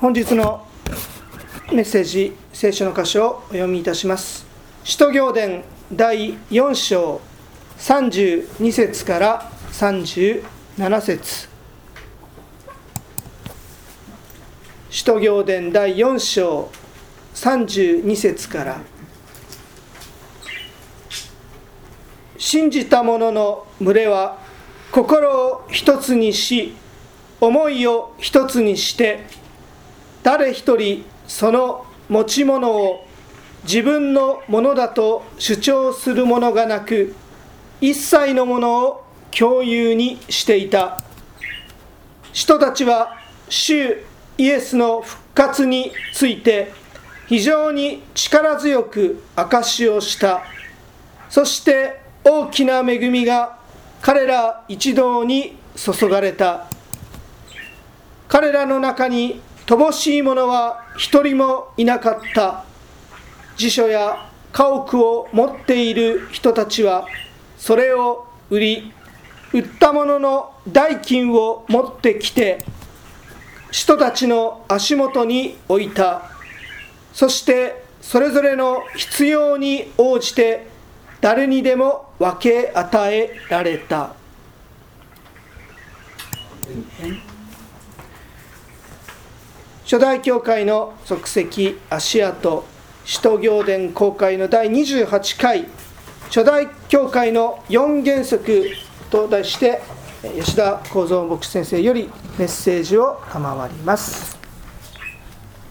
本日のメッセージ、聖書の箇所をお読みいたします。使徒行伝第4章32節から37節。使徒行伝第4章32節から。信じた者の群れは心を一つにし、思いを一つにして、誰一人その持ち物を自分のものだと主張するものがなく、一切のものを共有にしていた。人たちは主イエスの復活について非常に力強く証しをした。そして大きな恵みが彼ら一同に注がれた。彼らの中に乏しい者は一人もいなかった。辞書や家屋を持っている人たちはそれを売り、売ったものの代金を持ってきて人たちの足元に置いた。そしてそれぞれの必要に応じて誰にでも分け与えられた。初代教会の足跡、足跡、使徒行伝公開の第28回初代教会の4原則と題して、吉田幸三牧師先生よりメッセージを賜ります。